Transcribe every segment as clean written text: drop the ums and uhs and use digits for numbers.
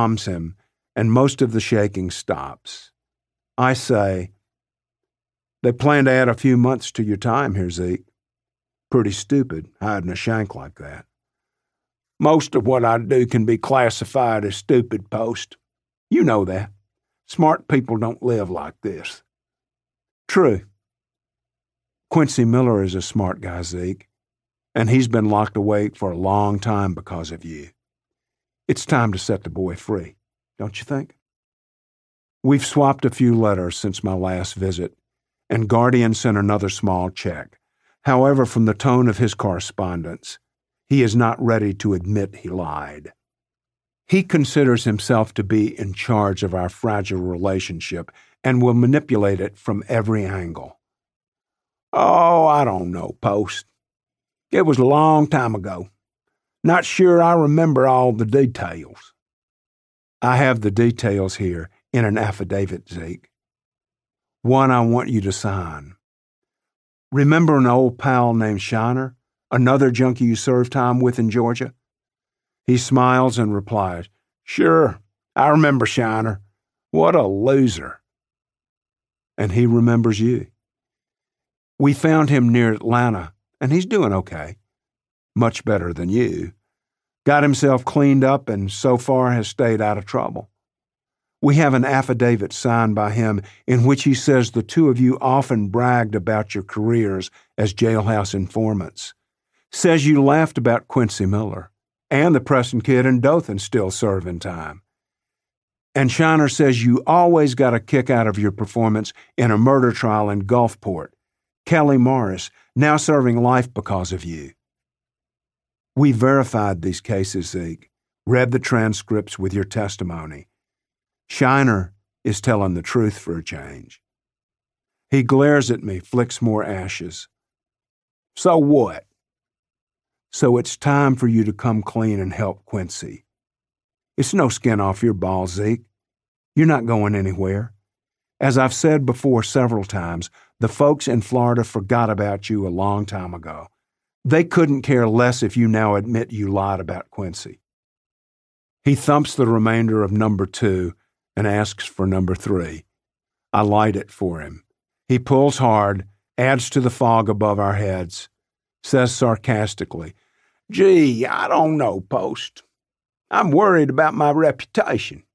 calms him, and most of the shaking stops. I say, "They plan to add a few months to your time here, Zeke. Pretty stupid, hiding a shank like that." "Most of what I do can be classified as stupid, Post. You know that. Smart people don't live like this." "True. Quincy Miller is a smart guy, Zeke, and he's been locked away for a long time because of you. It's time to set the boy free, don't you think?" We've swapped a few letters since my last visit, and Guardian sent another small check. However, from the tone of his correspondence, he is not ready to admit he lied. He considers himself to be in charge of our fragile relationship and will manipulate it from every angle. "Oh, I don't know, Post. It was a long time ago. Not sure I remember all the details." "I have the details here in an affidavit, Zeke. One I want you to sign. Remember an old pal named Shiner, another junkie you served time with in Georgia?" He smiles and replies, "Sure, I remember Shiner. What a loser." And he remembers you. We found him near Atlanta, and he's doing okay. Much better than you. Got himself cleaned up and so far has stayed out of trouble. We have an affidavit signed by him in which he says the two of you often bragged about your careers as jailhouse informants. Says you laughed about Quincy Miller and the Preston kid in Dothan still serving time. And Shiner says you always got a kick out of your performance in a murder trial in Gulfport. Kelly Morris, now serving life because of you. We verified these cases, Zeke, read the transcripts with your testimony. Shiner is telling the truth for a change. He glares at me, flicks more ashes. "So what?" "So it's time for you to come clean and help Quincy. It's no skin off your balls, Zeke. You're not going anywhere. As I've said before several times, the folks in Florida forgot about you a long time ago. They couldn't care less if you now admit you lied about Quincy." He thumps the remainder of number 2 and asks for number 3. I light it for him. He pulls hard, adds to the fog above our heads, says sarcastically, "Gee, I don't know, Post. I'm worried about my reputation."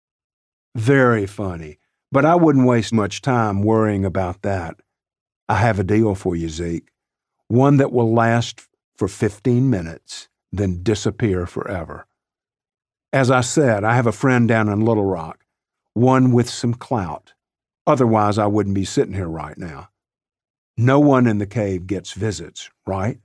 Very funny, but I wouldn't waste much time worrying about that. I have a deal for you, Zeke. One that will last for 15 minutes, then disappear forever. As I said, I have a friend down in Little Rock, one with some clout. Otherwise, I wouldn't be sitting here right now. No one in the cave gets visits, right?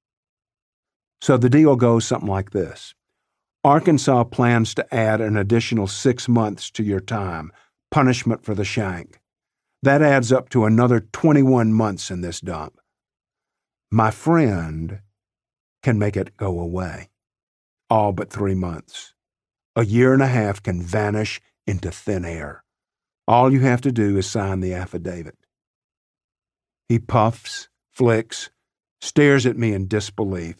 So the deal goes something like this. Arkansas plans to add an additional 6 months to your time, punishment for the shank. That adds up to another 21 months in this dump. My friend can make it go away. All but 3 months. A year and a half can vanish into thin air. All you have to do is sign the affidavit. He puffs, flicks, stares at me in disbelief.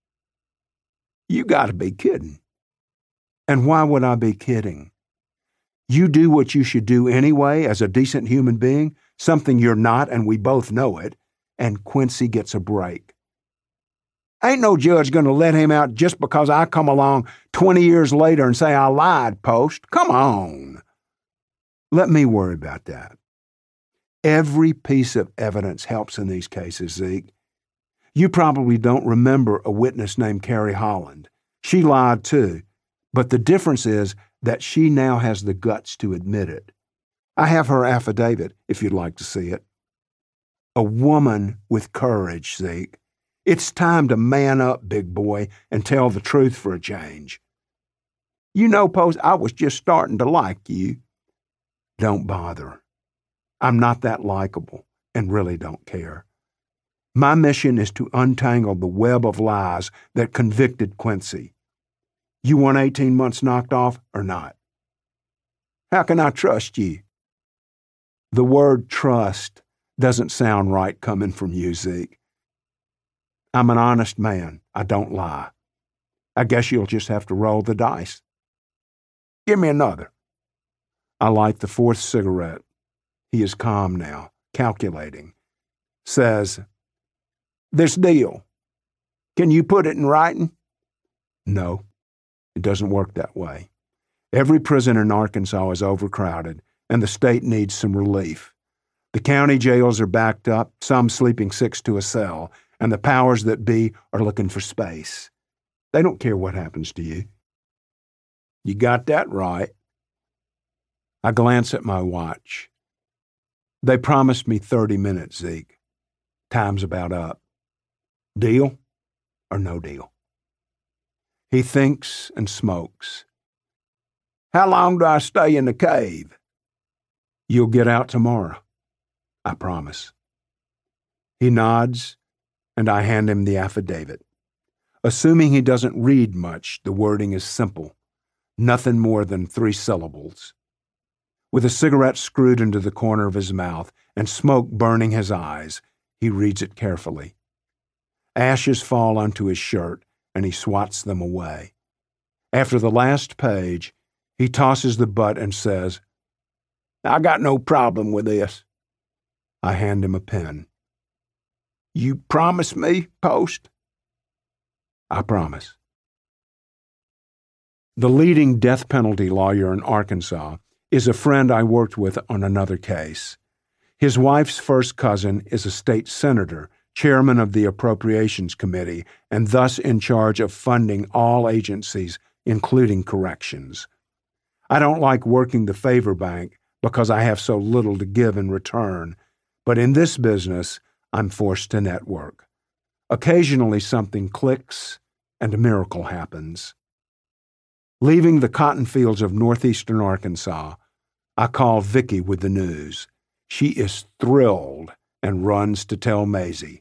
You gotta be kidding. And why would I be kidding? You do what you should do anyway as a decent human being, something you're not and we both know it, and Quincy gets a break. Ain't no judge gonna let him out just because I come along 20 years later and say I lied, Post. Come on. Let me worry about that. Every piece of evidence helps in these cases, Zeke. You probably don't remember a witness named Carrie Holland. She lied too, but the difference is that she now has the guts to admit it. I have her affidavit, if you'd like to see it. A woman with courage, Zeke. It's time to man up, big boy, and tell the truth for a change. You know, Post, I was just starting to like you. Don't bother. I'm not that likable and really don't care. My mission is to untangle the web of lies that convicted Quincy. You want 18 months knocked off or not? How can I trust you? The word trust doesn't sound right coming from you, Zeke. I'm an honest man. I don't lie. I guess you'll just have to roll the dice. Give me another. I light the fourth cigarette. He is calm now, calculating. Says, "This deal, can you put it in writing?" No, it doesn't work that way. Every prison in Arkansas is overcrowded, and the state needs some relief. The county jails are backed up, some sleeping six to a cell, and the powers that be are looking for space. They don't care what happens to you. You got that right. I glance at my watch. They promised me 30 minutes, Zeke. Time's about up. Deal or no deal? He thinks and smokes. How long do I stay in the cave? You'll get out tomorrow, I promise. He nods, and I hand him the affidavit. Assuming he doesn't read much, the wording is simple, nothing more than 3 syllables. With a cigarette screwed into the corner of his mouth and smoke burning his eyes, he reads it carefully. Ashes fall onto his shirt, and he swats them away. After the last page, he tosses the butt and says, I got no problem with this. I hand him a pen. You promise me, Post? I promise. The leading death penalty lawyer in Arkansas is a friend I worked with on another case. His wife's first cousin is a state senator, chairman of the Appropriations Committee, and thus in charge of funding all agencies, including corrections. I don't like working the favor bank because I have so little to give in return, but in this business, I'm forced to network. Occasionally something clicks and a miracle happens. Leaving the cotton fields of northeastern Arkansas, I call Vicki with the news. She is thrilled and runs to tell Maisie.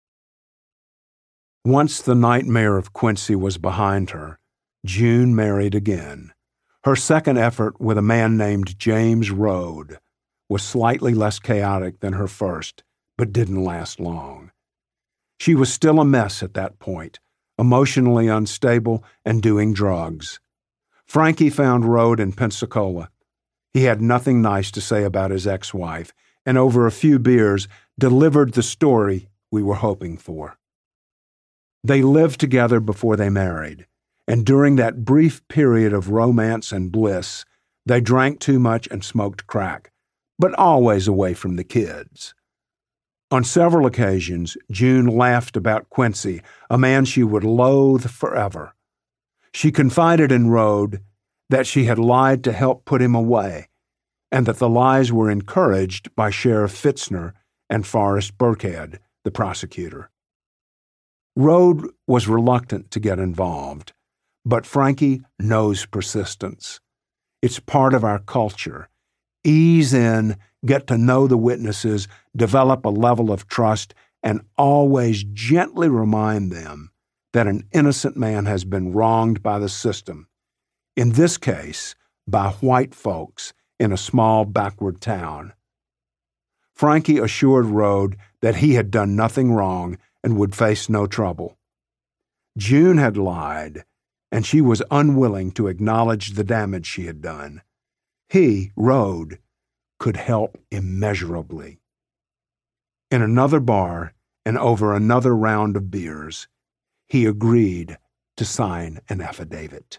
Once the nightmare of Quincy was behind her, June married again. Her second effort with a man named James Rode was slightly less chaotic than her first, but didn't last long. She was still a mess at that point, emotionally unstable and doing drugs. Frankie found Rode in Pensacola. He had nothing nice to say about his ex-wife, and over a few beers delivered the story we were hoping for. They lived together before they married, and during that brief period of romance and bliss, they drank too much and smoked crack, but always away from the kids. On several occasions, June laughed about Quincy, a man she would loathe forever. She confided in Rode that she had lied to help put him away, and that the lies were encouraged by Sheriff Fitzner and Forrest Burkhead, the prosecutor. Rode was reluctant to get involved, but Frankie knows persistence. It's part of our culture. Ease in, get to know the witnesses, develop a level of trust, and always gently remind them that an innocent man has been wronged by the system, in this case, by white folks in a small backward town. Frankie assured Rode that he had done nothing wrong and would face no trouble. June had lied, and she was unwilling to acknowledge the damage she had done. He, Rode, could help immeasurably. In another bar and over another round of beers, he agreed to sign an affidavit.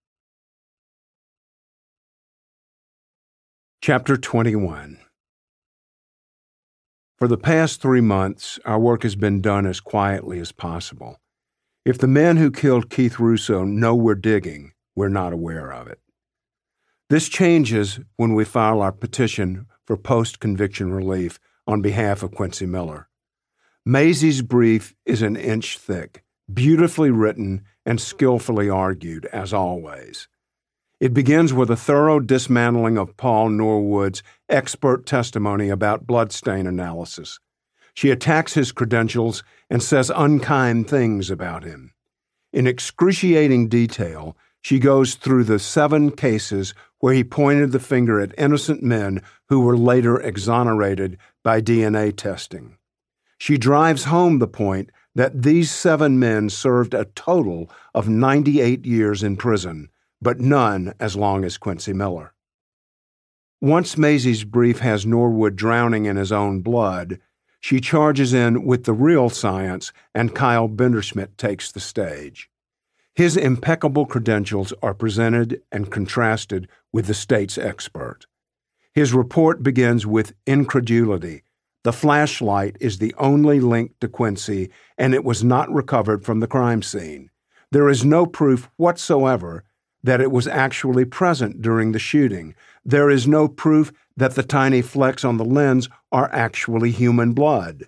Chapter 21. For the past 3 months, our work has been done as quietly as possible. If the men who killed Keith Russo know we're digging, we're not aware of it. This changes when we file our petition for post-conviction relief on behalf of Quincy Miller. Maisie's brief is an inch thick, beautifully written and skillfully argued, as always. It begins with a thorough dismantling of Paul Norwood's expert testimony about bloodstain analysis. She attacks his credentials and says unkind things about him. In excruciating detail, she goes through the 7 cases where he pointed the finger at innocent men who were later exonerated by DNA testing. She drives home the point that these 7 men served a total of 98 years in prison, but none as long as Quincy Miller. Once Maisie's brief has Norwood drowning in his own blood, she charges in with the real science, and Kyle Benderschmidt takes the stage. His impeccable credentials are presented and contrasted with the state's expert. His report begins with incredulity. The flashlight is the only link to Quincy, and it was not recovered from the crime scene. There is no proof whatsoever that it was actually present during the shooting. There is no proof that the tiny flecks on the lens are actually human blood.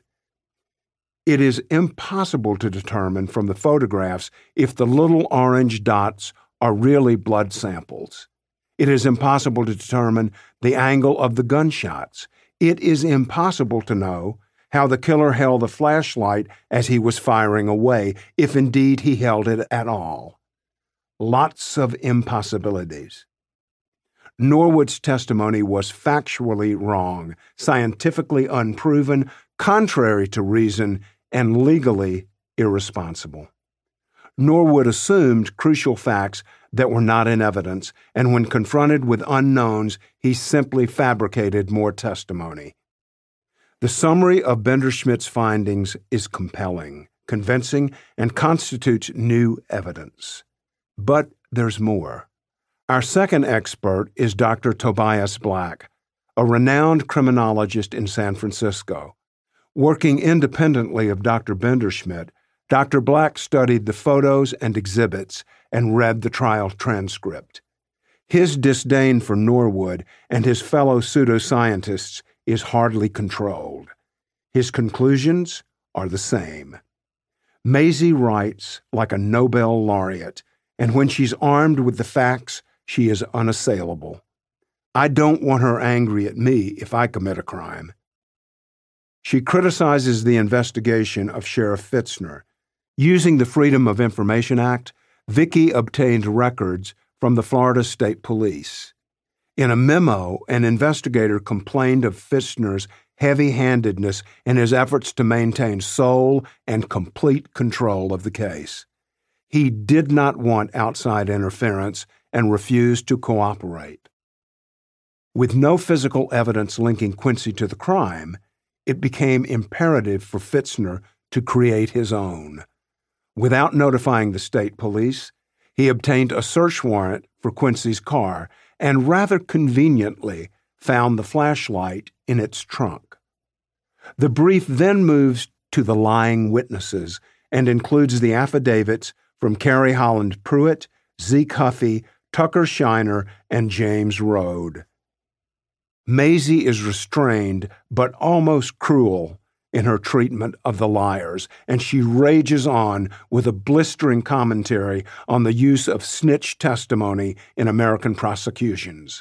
It is impossible to determine from the photographs if the little orange dots are really blood samples. It is impossible to determine the angle of the gunshots. It is impossible to know how the killer held the flashlight as he was firing away, if indeed he held it at all. Lots of impossibilities. Norwood's testimony was factually wrong, scientifically unproven, contrary to reason, and legally irresponsible. Norwood assumed crucial facts that were not in evidence, and when confronted with unknowns, he simply fabricated more testimony. The summary of Benderschmidt's findings is compelling, convincing, and constitutes new evidence. But there's more. Our second expert is Dr. Tobias Black, a renowned criminologist in San Francisco. Working independently of Dr. Benderschmidt, Dr. Black studied the photos and exhibits and read the trial transcript. His disdain for Norwood and his fellow pseudoscientists is hardly controlled. His conclusions are the same. Maisie writes like a Nobel laureate, and when she's armed with the facts, she is unassailable. I don't want her angry at me if I commit a crime. She criticizes the investigation of Sheriff Fitzner. Using the Freedom of Information Act, Vicki obtained records from the Florida State Police. In a memo, an investigator complained of Fitzner's heavy-handedness in his efforts to maintain sole and complete control of the case. He did not want outside interference and refused to cooperate. With no physical evidence linking Quincy to the crime, it became imperative for Fitzner to create his own. Without notifying the state police, he obtained a search warrant for Quincy's car and rather conveniently found the flashlight in its trunk. The brief then moves to the lying witnesses and includes the affidavits from Carrie Holland Pruitt, Zeke Huffey, Tucker Shiner, and James Rode. Maisie is restrained but almost cruel in her treatment of the liars, and she rages on with a blistering commentary on the use of snitch testimony in American prosecutions.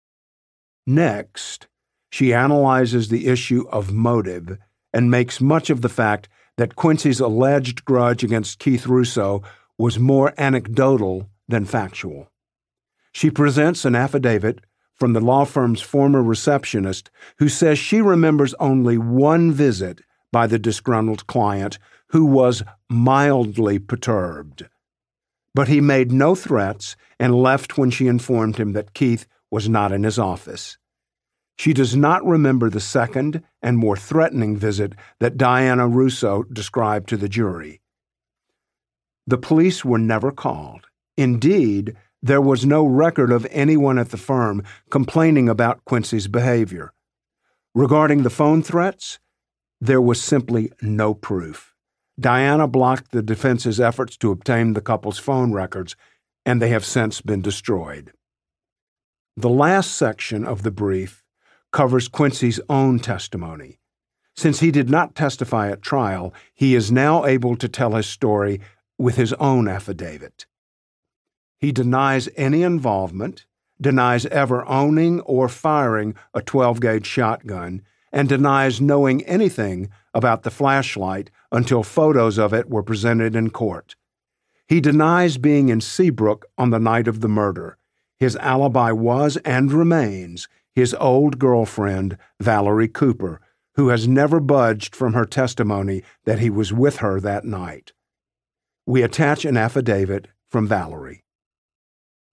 Next, she analyzes the issue of motive and makes much of the fact that Quincy's alleged grudge against Keith Russo was more anecdotal than factual. She presents an affidavit from the law firm's former receptionist who says she remembers only one visit by the disgruntled client who was mildly perturbed. But he made no threats and left when she informed him that Keith was not in his office. She does not remember the second and more threatening visit that Diana Russo described to the jury. The police were never called. Indeed, there was no record of anyone at the firm complaining about Quincy's behavior. Regarding the phone threats, there was simply no proof. Diana blocked the defense's efforts to obtain the couple's phone records, and they have since been destroyed. The last section of the brief covers Quincy's own testimony. Since he did not testify at trial, he is now able to tell his story with his own affidavit. He denies any involvement, denies ever owning or firing a 12-gauge shotgun, and denies knowing anything about the flashlight until photos of it were presented in court. He denies being in Seabrook on the night of the murder. His alibi was and remains his old girlfriend, Valerie Cooper, who has never budged from her testimony that he was with her that night. We attach an affidavit from Valerie.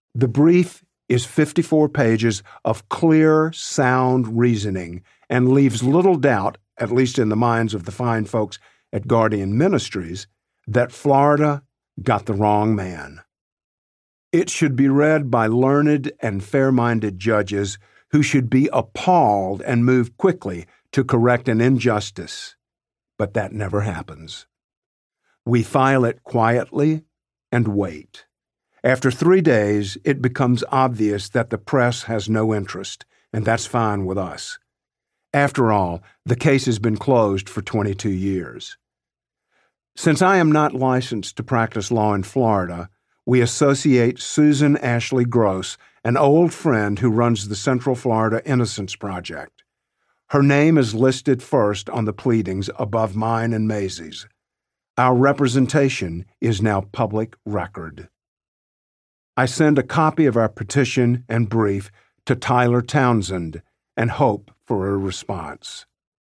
The brief is 54 pages of clear, sound reasoning and leaves little doubt, at least in the minds of the fine folks at Guardian Ministries, that Florida got the wrong man. It should be read by learned and fair-minded judges who should be appalled and move quickly to correct an injustice. But that never happens. We file it quietly and wait. After 3 days, it becomes obvious that the press has no interest, and that's fine with us. After all, the case has been closed for 22 years. Since I am not licensed to practice law in Florida, we associate Susan Ashley Gross, an old friend who runs the Central Florida Innocence Project. Her name is listed first on the pleadings above mine and Maisie's. Our representation is now public record. I send a copy of our petition and brief to Tyler Townsend and hope for a response.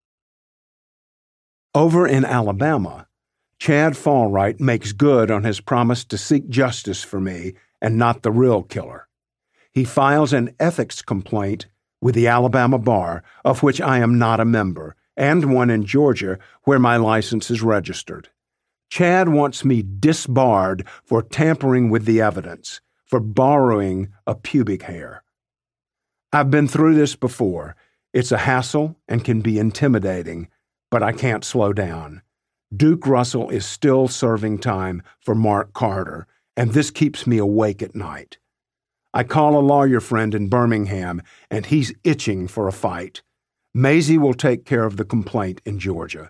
Over in Alabama, Chad Fallwright makes good on his promise to seek justice for me and not the real killer. He files an ethics complaint with the Alabama Bar, of which I am not a member, and one in Georgia where my license is registered. Chad wants me disbarred for tampering with the evidence, for borrowing a pubic hair. I've been through this before. It's a hassle and can be intimidating, but I can't slow down. Duke Russell is still serving time for Mark Carter, and this keeps me awake at night. I call a lawyer friend in Birmingham, and he's itching for a fight. Maisie will take care of the complaint in Georgia.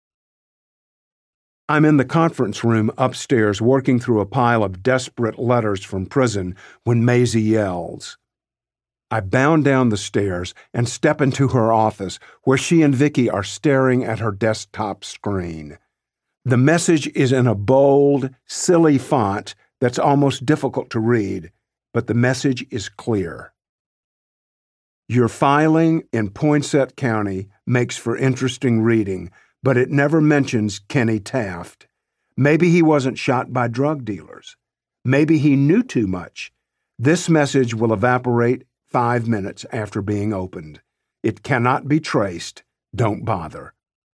I'm in the conference room upstairs working through a pile of desperate letters from prison when Maisie yells. I bound down the stairs and step into her office where she and Vicky are staring at her desktop screen. The message is in a bold, silly font that's almost difficult to read, but the message is clear. Your filing in Poinsett County makes for interesting reading, but it never mentions Kenny Taft. Maybe he wasn't shot by drug dealers. Maybe he knew too much. This message will evaporate 5 minutes after being opened. It cannot be traced. Don't bother.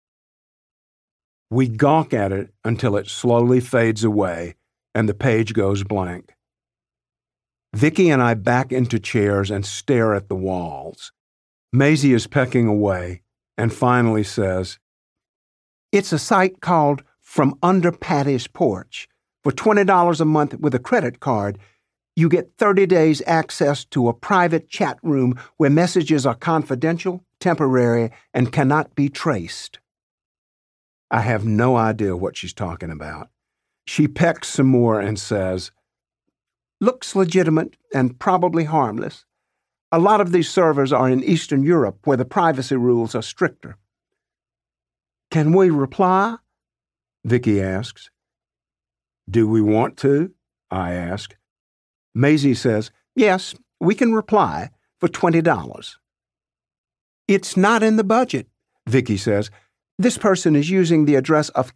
We gawk at it until it slowly fades away and the page goes blank. Vicky and I back into chairs and stare at the walls. Maisie is pecking away and finally says, "It's a site called From Under Patty's Porch. For $20 a month with a credit card, you get 30 days access to a private chat room where messages are confidential, temporary, and cannot be traced." I have no idea what she's talking about. She pecks some more and says, "Looks legitimate and probably harmless. A lot of these servers are in Eastern Europe where the privacy rules are stricter." "Can we reply?" Vicky asks. "Do we want to?" I ask. Maisie says, "Yes, we can reply for $20. "It's not in the budget," Vicky says. "This person is using the address of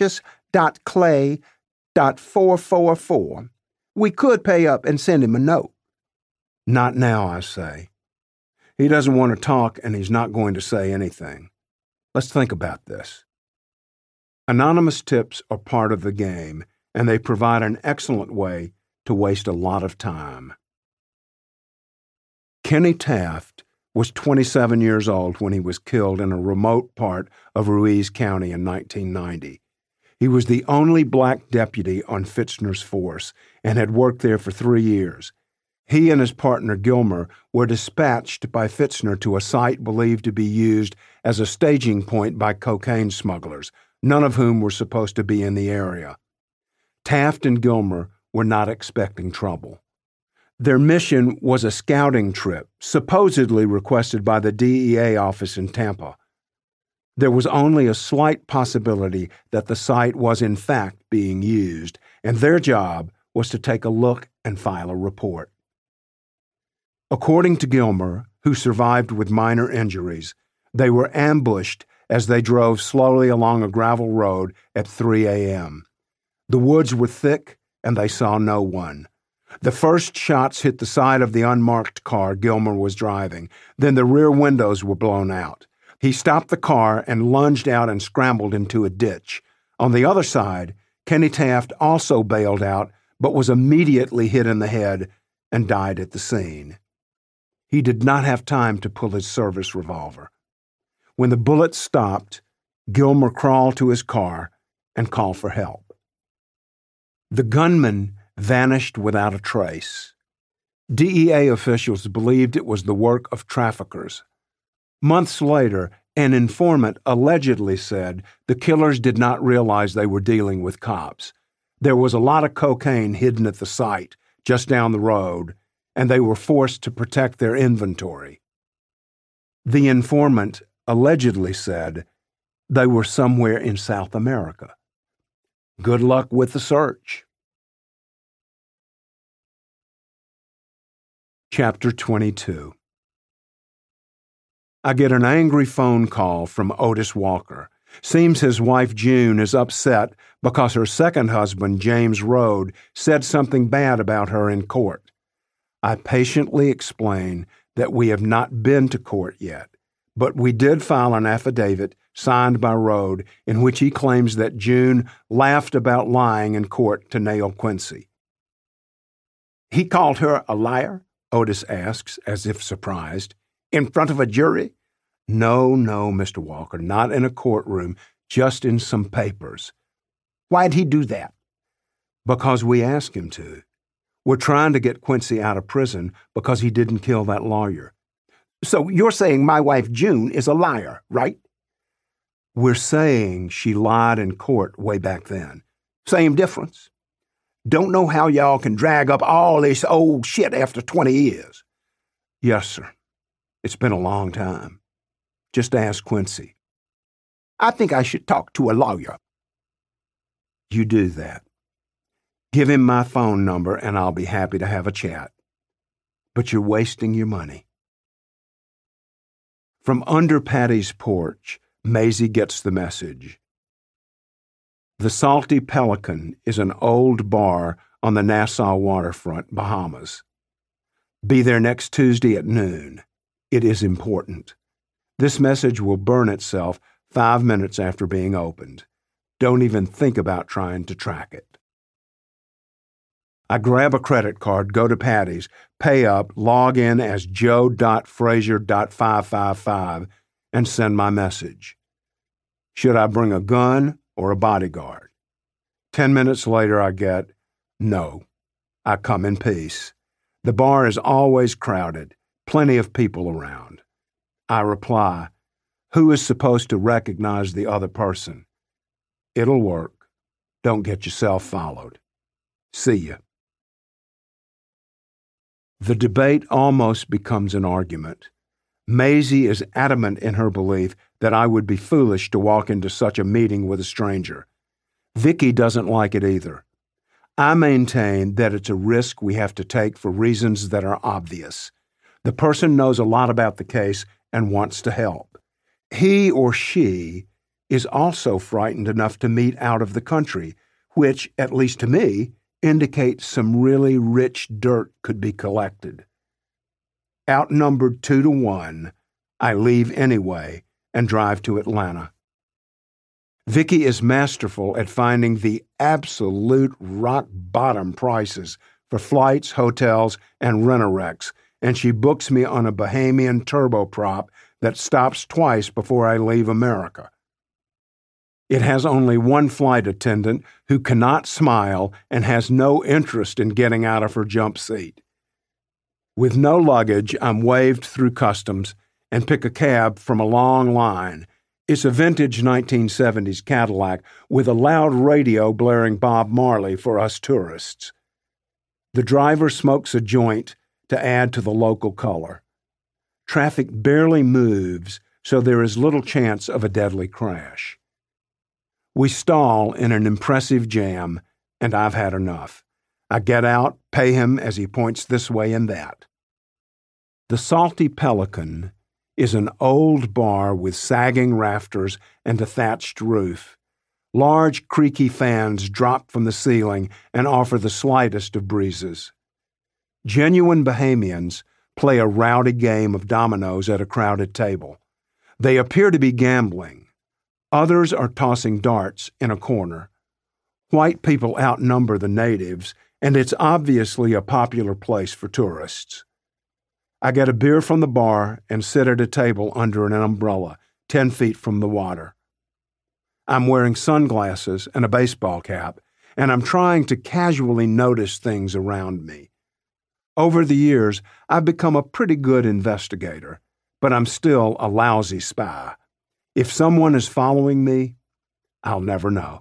Cassius.clay.444. We could pay up and send him a note." "Not now," I say. He doesn't want to talk and he's not going to say anything. Let's think about this. Anonymous tips are part of the game, and they provide an excellent way to waste a lot of time. Kenny Taft was 27 years old when he was killed in a remote part of Ruiz County in 1990. He was the only black deputy on Fitzner's force and had worked there for 3 years. He and his partner Gilmer were dispatched by Fitzner to a site believed to be used as a staging point by cocaine smugglers, none of whom were supposed to be in the area. Taft and Gilmer were not expecting trouble. Their mission was a scouting trip, supposedly requested by the DEA office in Tampa. There was only a slight possibility that the site was in fact being used, and their job was to take a look and file a report. According to Gilmer, who survived with minor injuries, they were ambushed as they drove slowly along a gravel road at 3 a.m. The woods were thick, and they saw no one. The first shots hit the side of the unmarked car Gilmer was driving. Then the rear windows were blown out. He stopped the car and lunged out and scrambled into a ditch. On the other side, Kenny Taft also bailed out, but was immediately hit in the head and died at the scene. He did not have time to pull his service revolver. When the bullets stopped, Gilmer crawled to his car and called for help. The gunman vanished without a trace. DEA officials believed it was the work of traffickers. Months later, an informant allegedly said the killers did not realize they were dealing with cops. There was a lot of cocaine hidden at the site, just down the road, and they were forced to protect their inventory. The informant allegedly said they were somewhere in South America. Good luck with the search. Chapter 22. I get an angry phone call from Otis Walker. Seems his wife June is upset because her second husband, James Rode, said something bad about her in court. I patiently explain that we have not been to court yet, but we did file an affidavit signed by Rode in which he claims that June laughed about lying in court to nail Quincy. He called her a liar? Otis asks, as if surprised. In front of a jury? No, Mr. Walker, not in a courtroom, just in some papers. Why'd he do that? Because we asked him to. We're trying to get Quincy out of prison because he didn't kill that lawyer. So you're saying my wife June is a liar, right? We're saying she lied in court way back then. Same difference. Don't know how y'all can drag up all this old shit after 20 years. Yes, sir. It's been a long time. Just ask Quincy. I think I should talk to a lawyer. You do that. Give him my phone number and I'll be happy to have a chat. But you're wasting your money. From under Patty's porch, Maisie gets the message. The Salty Pelican is an old bar on the Nassau waterfront, Bahamas. Be there next Tuesday at noon. It is important. This message will burn itself 5 minutes after being opened. Don't even think about trying to track it. I grab a credit card, go to Patty's, pay up, log in as joe.frazier.555, and send my message. Should I bring a gun or a bodyguard? 10 minutes later I get, no, I come in peace. The bar is always crowded, plenty of people around. I reply, who is supposed to recognize the other person? It'll work. Don't get yourself followed. See ya. The debate almost becomes an argument. Maisie is adamant in her belief that I would be foolish to walk into such a meeting with a stranger. Vicky doesn't like it either. I maintain that it's a risk we have to take for reasons that are obvious. The person knows a lot about the case and wants to help. He or she is also frightened enough to meet out of the country, which, at least to me, indicates some really rich dirt could be collected. Outnumbered 2-1, I leave anyway and drive to Atlanta. Vicky is masterful at finding the absolute rock-bottom prices for flights, hotels, and rent-a-wrecks, and she books me on a Bahamian turboprop that stops twice before I leave America. It has only one flight attendant who cannot smile and has no interest in getting out of her jump seat. With no luggage, I'm waved through customs and pick a cab from a long line. It's a vintage 1970s Cadillac with a loud radio blaring Bob Marley for us tourists. The driver smokes a joint to add to the local color. Traffic barely moves, so there is little chance of a deadly crash. We stall in an impressive jam, and I've had enough. I get out, pay him as he points this way and that. The Salty Pelican is an old bar with sagging rafters and a thatched roof. Large, creaky fans drop from the ceiling and offer the slightest of breezes. Genuine Bahamians play a rowdy game of dominoes at a crowded table. They appear to be gambling. Others are tossing darts in a corner. White people outnumber the natives, and it's obviously a popular place for tourists. I get a beer from the bar and sit at a table under an umbrella, 10 feet from the water. I'm wearing sunglasses and a baseball cap, and I'm trying to casually notice things around me. Over the years, I've become a pretty good investigator, but I'm still a lousy spy. If someone is following me, I'll never know.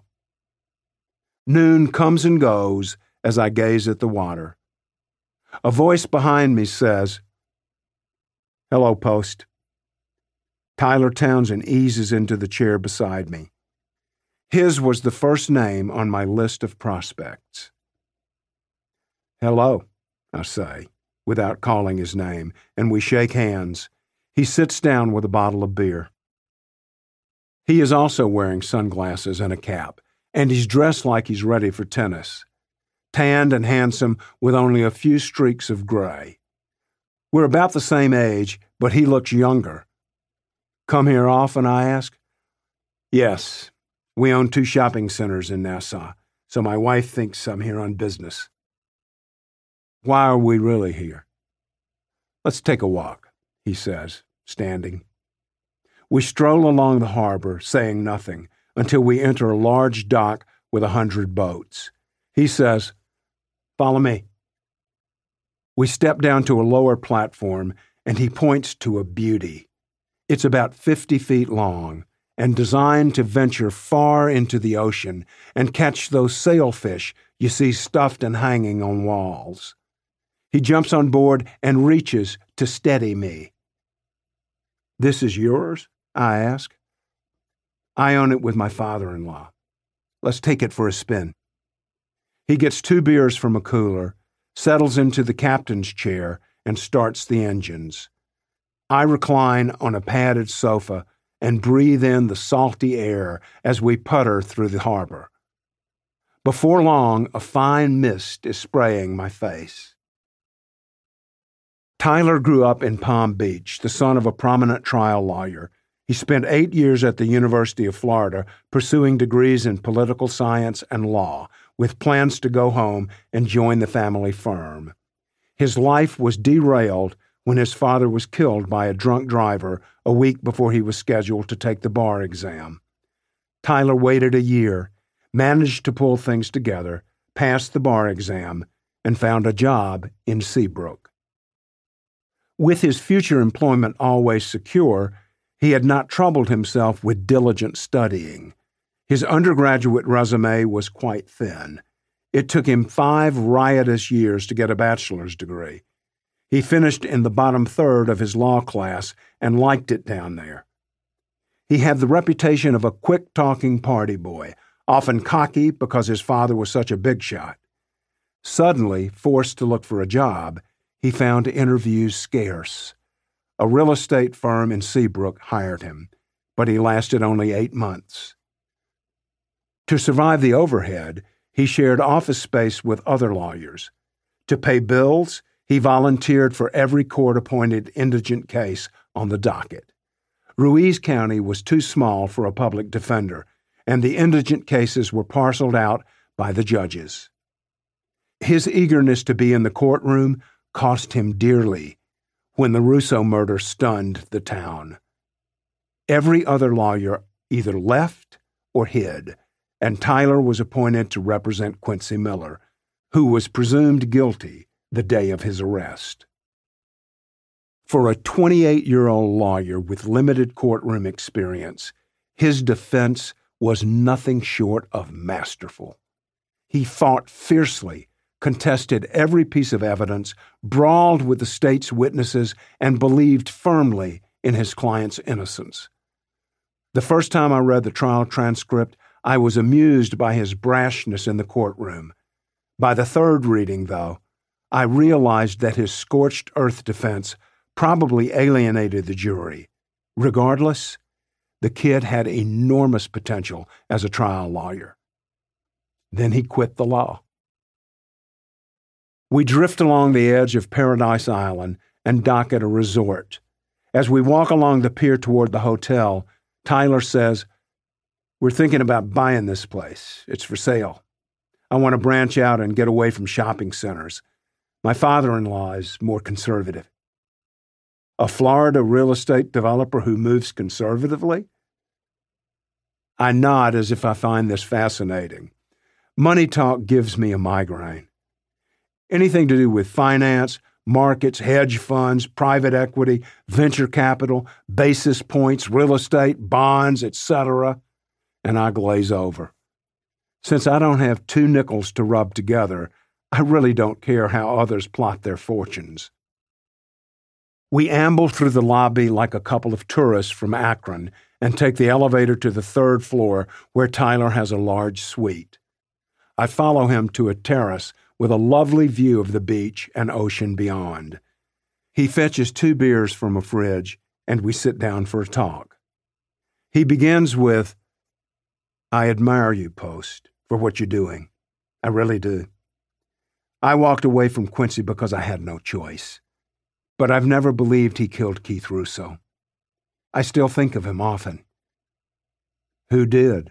Noon comes and goes as I gaze at the water. A voice behind me says, "Hello, Post." Tyler Townsend eases into the chair beside me. His was the first name on my list of prospects. "Hello," I say, without calling his name, and we shake hands. He sits down with a bottle of beer. He is also wearing sunglasses and a cap, and he's dressed like he's ready for tennis. Tanned and handsome with only a few streaks of gray. We're about the same age, but he looks younger. "Come here often?" I ask. "Yes. We own 2 shopping centers in Nassau, so my wife thinks I'm here on business." "Why are we really here?" "Let's take a walk," he says, standing. We stroll along the harbor, saying nothing, until we enter a large dock with 100 boats. He says, "Follow me." We step down to a lower platform, and he points to a beauty. It's about 50 feet long and designed to venture far into the ocean and catch those sailfish you see stuffed and hanging on walls. He jumps on board and reaches to steady me. "This is yours?" I ask. "I own it with my father-in-law. Let's take it for a spin." He gets 2 beers from a cooler, settles into the captain's chair, and starts the engines. I recline on a padded sofa and breathe in the salty air as we putter through the harbor. Before long, a fine mist is spraying my face. Tyler grew up in Palm Beach, the son of a prominent trial lawyer. He spent 8 years at the University of Florida pursuing degrees in political science and law, with plans to go home and join the family firm. His life was derailed when his father was killed by a drunk driver a week before he was scheduled to take the bar exam. Tyler waited a year, managed to pull things together, passed the bar exam, and found a job in Seabrook. With his future employment always secure, he had not troubled himself with diligent studying. His undergraduate resume was quite thin. It took him 5 riotous years to get a bachelor's degree. He finished in the bottom third of his law class and liked it down there. He had the reputation of a quick-talking party boy, often cocky because his father was such a big shot. Suddenly, forced to look for a job, he found interviews scarce. A real estate firm in Seabrook hired him, but he lasted only 8 months. To survive the overhead, he shared office space with other lawyers. To pay bills, he volunteered for every court-appointed indigent case on the docket. Ruiz County was too small for a public defender, and the indigent cases were parceled out by the judges. His eagerness to be in the courtroom cost him dearly when the Russo murder stunned the town. Every other lawyer either left or hid, and Tyler was appointed to represent Quincy Miller, who was presumed guilty the day of his arrest. For a 28-year-old lawyer with limited courtroom experience, his defense was nothing short of masterful. He fought fiercely, contested every piece of evidence, brawled with the state's witnesses, and believed firmly in his client's innocence. The first time I read the trial transcript, I was amused by his brashness in the courtroom. By the third reading, though, I realized that his scorched earth defense probably alienated the jury. Regardless, the kid had enormous potential as a trial lawyer. Then he quit the law. We drift along the edge of Paradise Island and dock at a resort. As we walk along the pier toward the hotel, Tyler says, "We're thinking about buying this place. It's for sale. I want to branch out and get away from shopping centers. My father-in-law is more conservative." A Florida real estate developer who moves conservatively? I nod as if I find this fascinating. Money talk gives me a migraine. Anything to do with finance, markets, hedge funds, private equity, venture capital, basis points, real estate, bonds, etc., and I glaze over. Since I don't have two nickels to rub together, I really don't care how others plot their fortunes. We amble through the lobby like a couple of tourists from Akron and take the elevator to the third floor where Tyler has a large suite. I follow him to a terrace with a lovely view of the beach and ocean beyond. He fetches 2 beers from a fridge, and we sit down for a talk. He begins with, "I admire you, Post, for what you're doing. I really do. I walked away from Quincy because I had no choice. But I've never believed he killed Keith Russo. I still think of him often." "Who did?"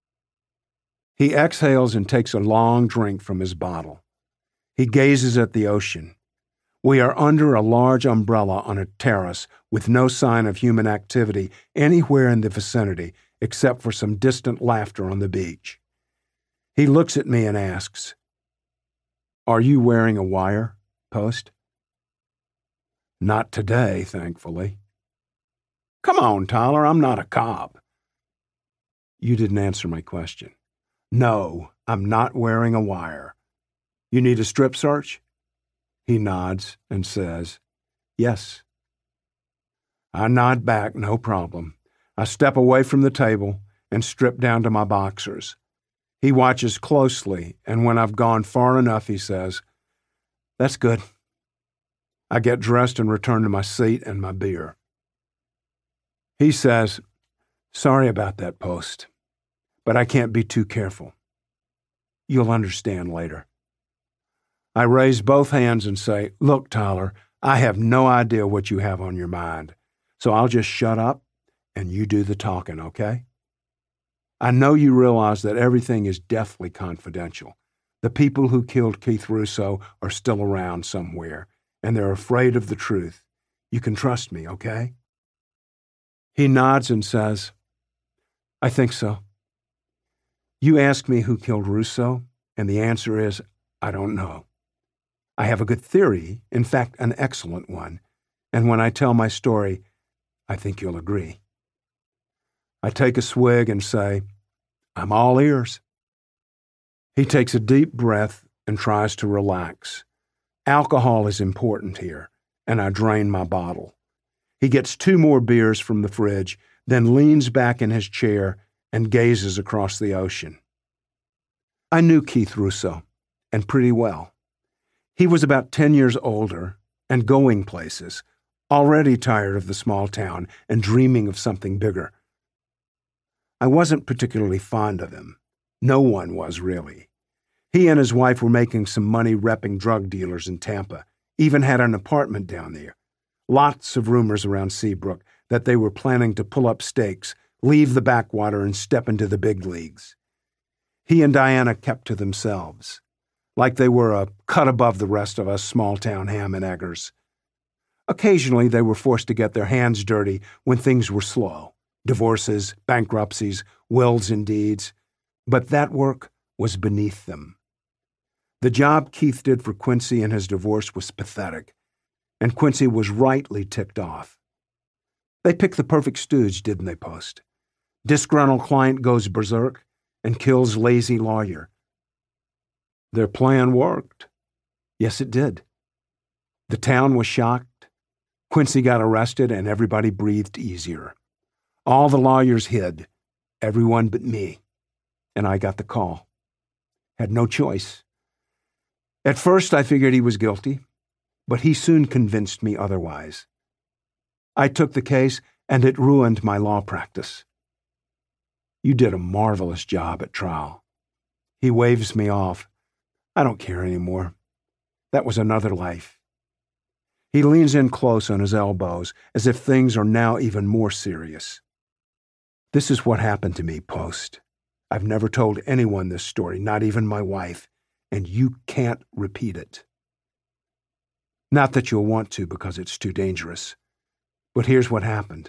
He exhales and takes a long drink from his bottle. He gazes at the ocean. We are under a large umbrella on a terrace with no sign of human activity anywhere in the vicinity except for some distant laughter on the beach. He looks at me and asks, "Are you wearing a wire, Post?" "Not today, thankfully." "Come on, Tyler, I'm not a cop." "You didn't answer my question." "No, I'm not wearing a wire. You need a strip search?" He nods and says, "Yes." I nod back, no problem. I step away from the table and strip down to my boxers. He watches closely, and when I've gone far enough, he says, "That's good." I get dressed and return to my seat and my beer. He says, "Sorry about that, Post, but I can't be too careful. You'll understand later." I raise both hands and say, "Look, Tyler, I have no idea what you have on your mind, so I'll just shut up and you do the talking, okay? I know you realize that everything is deathly confidential. The people who killed Keith Russo are still around somewhere, and they're afraid of the truth. You can trust me, okay?" He nods and says, "I think so. You ask me who killed Russo, and the answer is, I don't know. I have a good theory, in fact, an excellent one, and when I tell my story, I think you'll agree." I take a swig and say, "I'm all ears." He takes a deep breath and tries to relax. Alcohol is important here, and I drain my bottle. He gets 2 more beers from the fridge, then leans back in his chair and gazes across the ocean. I knew Keith Russo, and pretty well. He was about 10 years older and going places, already tired of the small town and dreaming of something bigger. I wasn't particularly fond of him. No one was, really. He and his wife were making some money repping drug dealers in Tampa, even had an apartment down there. Lots of rumors around Seabrook that they were planning to pull up stakes, leave the backwater, and step into the big leagues. He and Diana kept to themselves, like they were a cut above the rest of us small-town ham and eggers. Occasionally, they were forced to get their hands dirty when things were slow. Divorces, bankruptcies, wills and deeds. But that work was beneath them. The job Keith did for Quincy in his divorce was pathetic, and Quincy was rightly ticked off. They picked the perfect stooge, didn't they, Post? Disgruntled client goes berserk and kills lazy lawyer. Their plan worked. Yes, it did. The town was shocked. Quincy got arrested, and everybody breathed easier. All the lawyers hid, everyone but me, and I got the call. Had no choice. At first, I figured he was guilty, but he soon convinced me otherwise. I took the case, and it ruined my law practice. You did a marvelous job at trial. He waves me off. I don't care anymore. That was another life. He leans in close on his elbows, as if things are now even more serious. This is what happened to me, Post. I've never told anyone this story, not even my wife, and you can't repeat it. Not that you'll want to, because it's too dangerous. But here's what happened.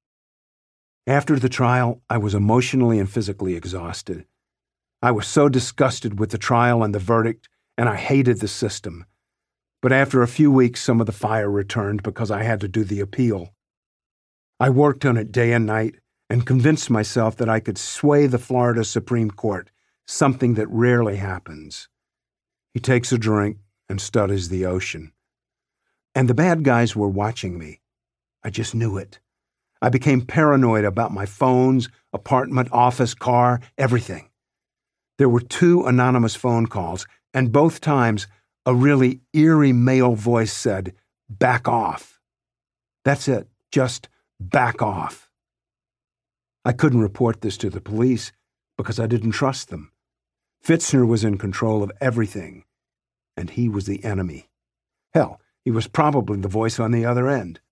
After the trial, I was emotionally and physically exhausted. I was so disgusted with the trial and the verdict, and I hated the system. But after a few weeks, some of the fire returned because I had to do the appeal. I worked on it day and night and convinced myself that I could sway the Florida Supreme Court, something that rarely happens. He takes a drink and studies the ocean. And the bad guys were watching me. I just knew it. I became paranoid about my phones, apartment, office, car, everything. There were 2 anonymous phone calls, and both times a really eerie male voice said, "Back off." That's it, just back off. I couldn't report this to the police because I didn't trust them. Fitzner was in control of everything, and he was the enemy. Hell, he was probably the voice on the other end.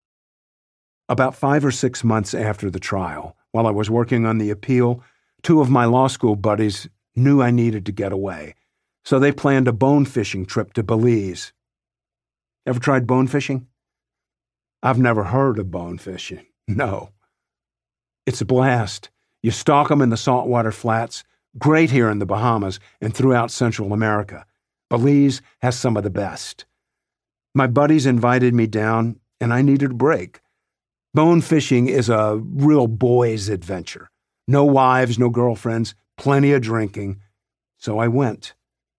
About 5 or 6 months after the trial, while I was working on the appeal, 2 of my law school buddies knew I needed to get away, so they planned a bone fishing trip to Belize. Ever tried bone fishing? I've never heard of bone fishing. No. It's a blast. You stalk them in the saltwater flats, great here in the Bahamas and throughout Central America. Belize has some of the best. My buddies invited me down, and I needed a break. Bone fishing is a real boys' adventure. No wives, no girlfriends, plenty of drinking. So I went.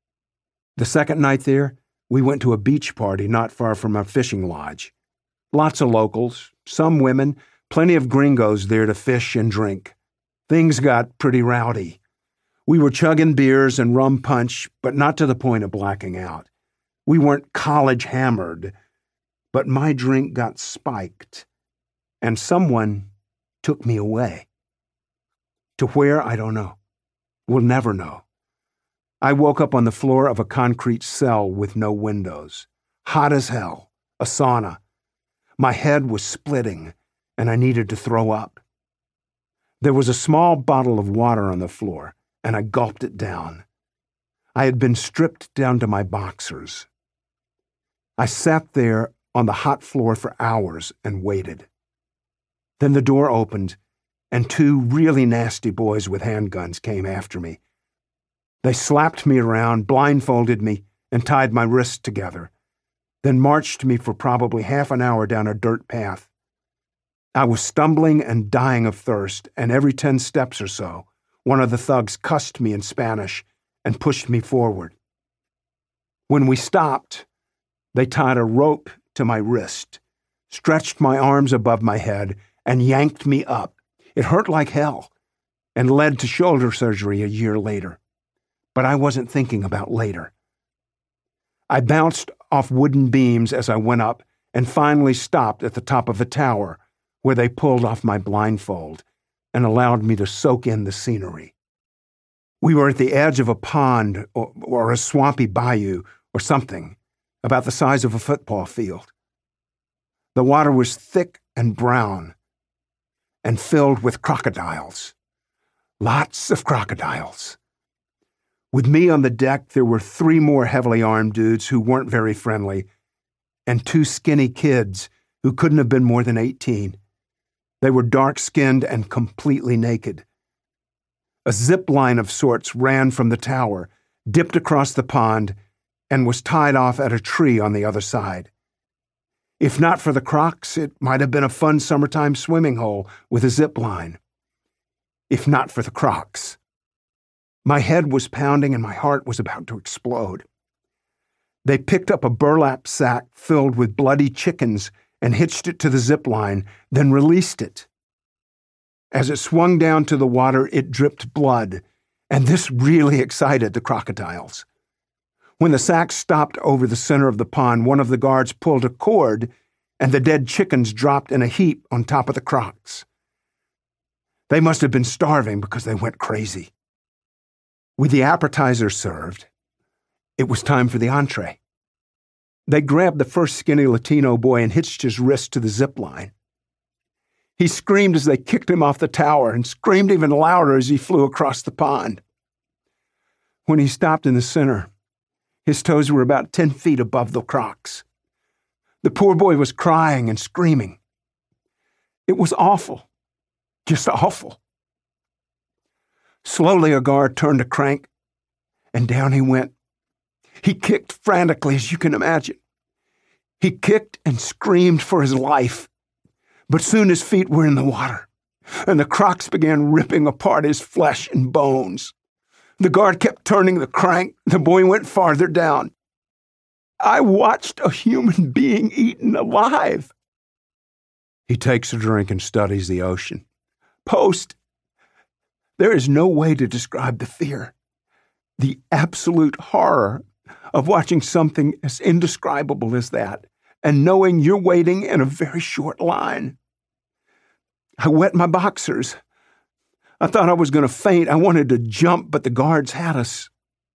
The second night there, we went to a beach party not far from our fishing lodge. Lots of locals, some women, plenty of gringos there to fish and drink. Things got pretty rowdy. We were chugging beers and rum punch, but not to the point of blacking out. We weren't college hammered, but my drink got spiked. And someone took me away. To where, I don't know. We'll never know. I woke up on the floor of a concrete cell with no windows. Hot as hell. A sauna. My head was splitting, and I needed to throw up. There was a small bottle of water on the floor, and I gulped it down. I had been stripped down to my boxers. I sat there on the hot floor for hours and waited. Then the door opened, and 2 really nasty boys with handguns came after me. They slapped me around, blindfolded me, and tied my wrists together, then marched me for probably half an hour down a dirt path. I was stumbling and dying of thirst, and every 10 steps or so, one of the thugs cussed me in Spanish and pushed me forward. When we stopped, they tied a rope to my wrist, stretched my arms above my head, and yanked me up. It hurt like hell, and led to shoulder surgery a year later. But I wasn't thinking about later. I bounced off wooden beams as I went up and finally stopped at the top of a tower where they pulled off my blindfold and allowed me to soak in the scenery. We were at the edge of a pond or a swampy bayou or something, about the size of a football field. The water was thick and brown and filled with crocodiles. Lots of crocodiles. With me on the deck, there were 3 more heavily armed dudes who weren't very friendly, and 2 skinny kids who couldn't have been more than 18. They were dark-skinned and completely naked. A zip line of sorts ran from the tower, dipped across the pond, and was tied off at a tree on the other side. If not for the crocs, it might have been a fun summertime swimming hole with a zip line. If not for the crocs. My head was pounding and my heart was about to explode. They picked up a burlap sack filled with bloody chickens and hitched it to the zip line, then released it. As it swung down to the water, it dripped blood, and this really excited the crocodiles. When the sack stopped over the center of the pond, one of the guards pulled a cord, and the dead chickens dropped in a heap on top of the crocs. They must have been starving because they went crazy. With the appetizer served, it was time for the entree. They grabbed the first skinny Latino boy and hitched his wrist to the zip line. He screamed as they kicked him off the tower and screamed even louder as he flew across the pond. When he stopped in the center, his toes were about 10 feet above the Crocs. The poor boy was crying and screaming. It was awful, just awful. Slowly, a guard turned a crank, and down he went. He kicked frantically, as you can imagine. He kicked and screamed for his life, but soon his feet were in the water, and the Crocs began ripping apart his flesh and bones. The guard kept turning the crank. The boy went farther down. I watched a human being eaten alive. He takes a drink and studies the ocean. Post, there is no way to describe the fear, the absolute horror of watching something as indescribable as that and knowing you're waiting in a very short line. I wet my boxers. I thought I was going to faint. I wanted to jump, but the guards had us.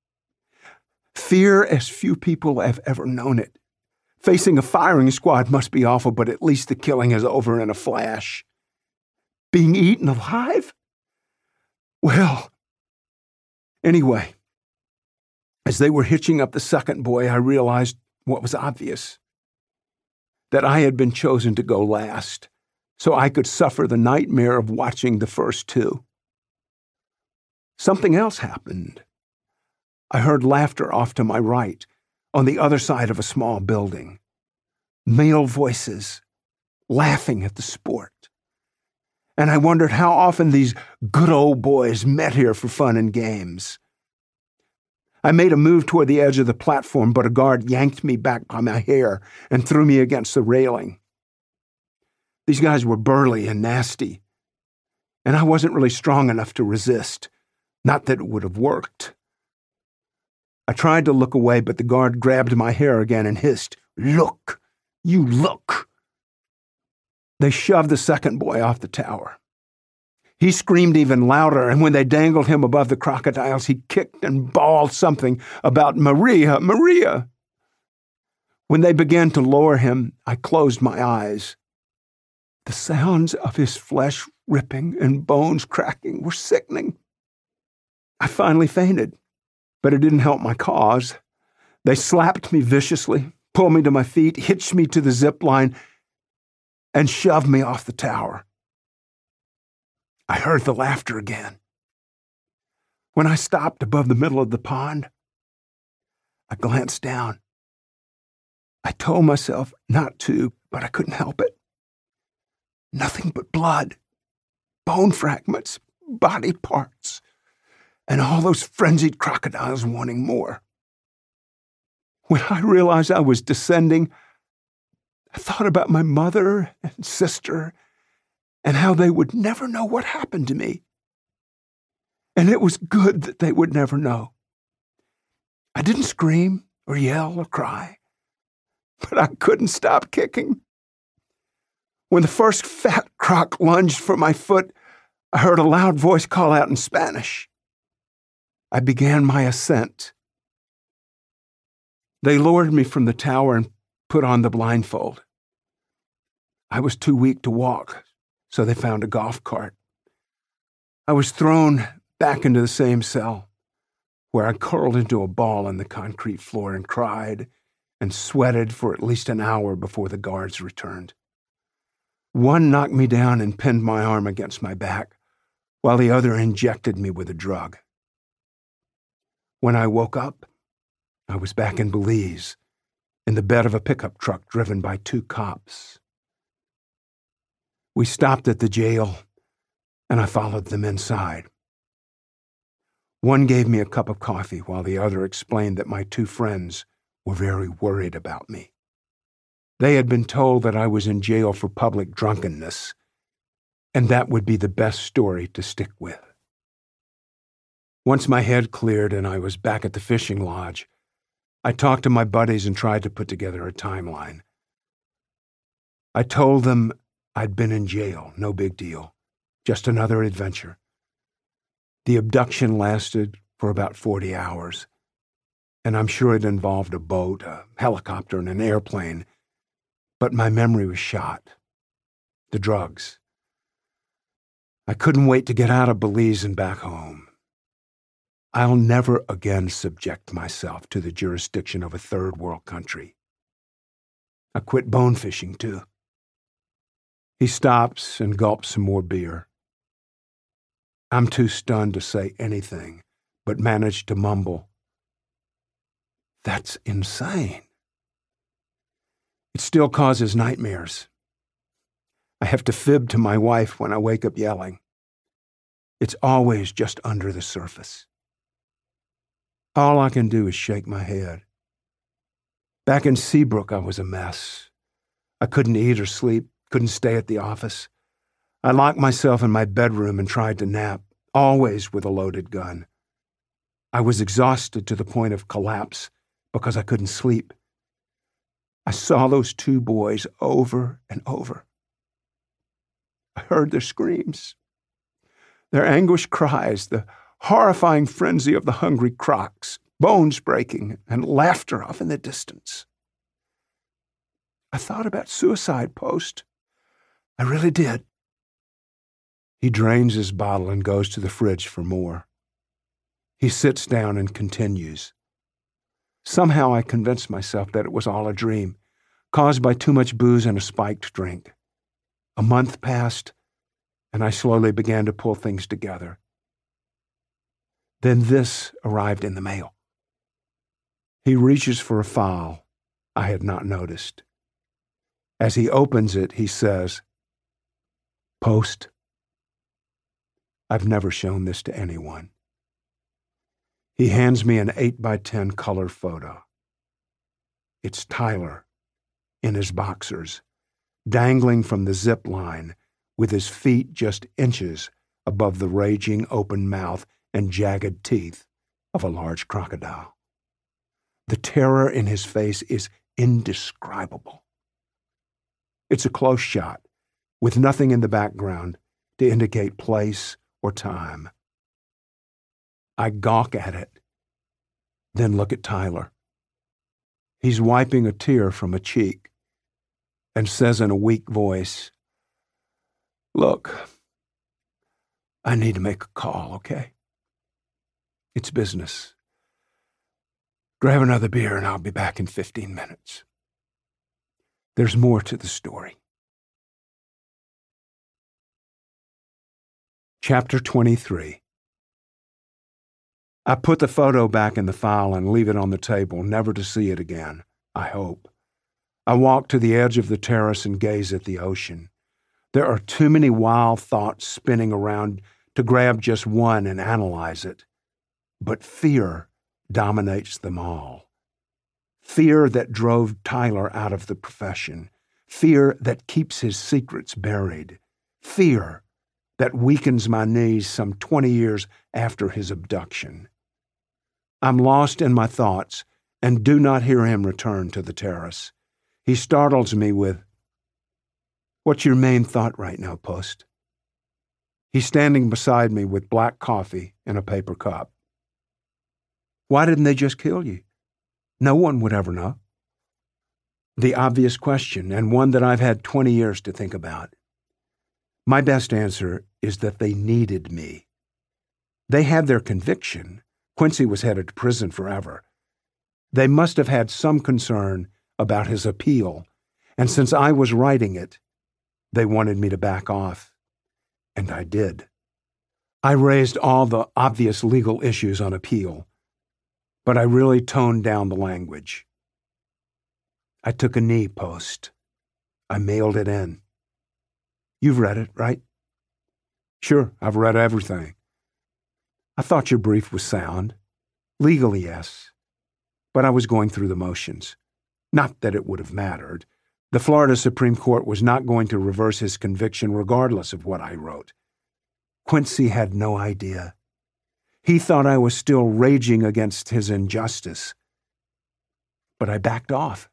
Fear as few people have ever known it. Facing a firing squad must be awful, but at least the killing is over in a flash. Being eaten alive? Well, anyway, as they were hitching up the second boy, I realized what was obvious, that I had been chosen to go last, so I could suffer the nightmare of watching the first two. Something else happened. I heard laughter off to my right, on the other side of a small building. Male voices, laughing at the sport. And I wondered how often these good old boys met here for fun and games. I made a move toward the edge of the platform, but a guard yanked me back by my hair and threw me against the railing. These guys were burly and nasty, and I wasn't really strong enough to resist. Not that it would have worked. I tried to look away, but the guard grabbed my hair again and hissed, "Look! You look!" They shoved the second boy off the tower. He screamed even louder, and when they dangled him above the crocodiles, he kicked and bawled something about Maria, Maria. When they began to lower him, I closed my eyes. The sounds of his flesh ripping and bones cracking were sickening. I finally fainted, but it didn't help my cause. They slapped me viciously, pulled me to my feet, hitched me to the zip line, and shoved me off the tower. I heard the laughter again. When I stopped above the middle of the pond, I glanced down. I told myself not to, but I couldn't help it. Nothing but blood, bone fragments, body parts, and all those frenzied crocodiles wanting more. When I realized I was descending, I thought about my mother and sister and how they would never know what happened to me. And it was good that they would never know. I didn't scream or yell or cry, but I couldn't stop kicking. When the first fat croc lunged for my foot, I heard a loud voice call out in Spanish. I began my ascent. They lowered me from the tower and put on the blindfold. I was too weak to walk, so they found a golf cart. I was thrown back into the same cell, where I curled into a ball on the concrete floor and cried and sweated for at least an hour before the guards returned. One knocked me down and pinned my arm against my back, while the other injected me with a drug. When I woke up, I was back in Belize, in the bed of a pickup truck driven by two cops. We stopped at the jail, and I followed them inside. One gave me a cup of coffee, while the other explained that my two friends were very worried about me. They had been told that I was in jail for public drunkenness, and that would be the best story to stick with. Once my head cleared and I was back at the fishing lodge, I talked to my buddies and tried to put together a timeline. I told them I'd been in jail, no big deal, just another adventure. The abduction lasted for about 40 hours. and I'm sure it involved a boat, a helicopter, and an airplane, but my memory was shot. The drugs. I couldn't wait to get out of Belize and back home. I'll never again subject myself to the jurisdiction of a third world country. I quit bone fishing, too. He stops and gulps some more beer. I'm too stunned to say anything, but manage to mumble, "That's insane." It still causes nightmares. I have to fib to my wife when I wake up yelling. It's always just under the surface. All I can do is shake my head. Back in Seabrook, I was a mess. I couldn't eat or sleep, couldn't stay at the office. I locked myself in my bedroom and tried to nap, always with a loaded gun. I was exhausted to the point of collapse because I couldn't sleep. I saw those two boys over and over. I heard their screams, their anguished cries, the horrifying frenzy of the hungry crocs, bones breaking and laughter off in the distance. I thought about suicide, Post. I really did. He drains his bottle and goes to the fridge for more. He sits down and continues. Somehow I convinced myself that it was all a dream, caused by too much booze and a spiked drink. A month passed, and I slowly began to pull things together. Then this arrived in the mail. He reaches for a file I had not noticed. As he opens it, he says, "Post, I've never shown this to anyone." He hands me an 8x10 color photo. It's Tyler, in his boxers, dangling from the zip line with his feet just inches above the raging open mouth and jagged teeth of a large crocodile. The terror in his face is indescribable. It's a close shot, with nothing in the background to indicate place or time. I gawk at it, then look at Tyler. He's wiping a tear from a cheek and says in a weak voice, "Look, I need to make a call, okay? It's business. Grab another beer and I'll be back in 15 minutes. There's more to the story." Chapter 23. I put the photo back in the file and leave it on the table, never to see it again, I hope. I walk to the edge of the terrace and gaze at the ocean. There are too many wild thoughts spinning around to grab just one and analyze it. But fear dominates them all. Fear that drove Tyler out of the profession. Fear that keeps his secrets buried. Fear that weakens my knees some 20 years after his abduction. I'm lost in my thoughts and do not hear him return to the terrace. He startles me with, "What's your main thought right now, Post?" He's standing beside me with black coffee in a paper cup. "Why didn't they just kill you? No one would ever know." The obvious question, and one that I've had 20 years to think about. My best answer is that they needed me. They had their conviction. Quincy was headed to prison forever. They must have had some concern about his appeal, and since I was writing it, they wanted me to back off. And I did. I raised all the obvious legal issues on appeal, but I really toned down the language. I took a knee, Post. I mailed it in. You've read it, right? Sure, I've read everything. I thought your brief was sound. Legally, yes. But I was going through the motions. Not that it would have mattered. The Florida Supreme Court was not going to reverse his conviction regardless of what I wrote. Quincy had no idea. He thought I was still raging against his injustice. But I backed off.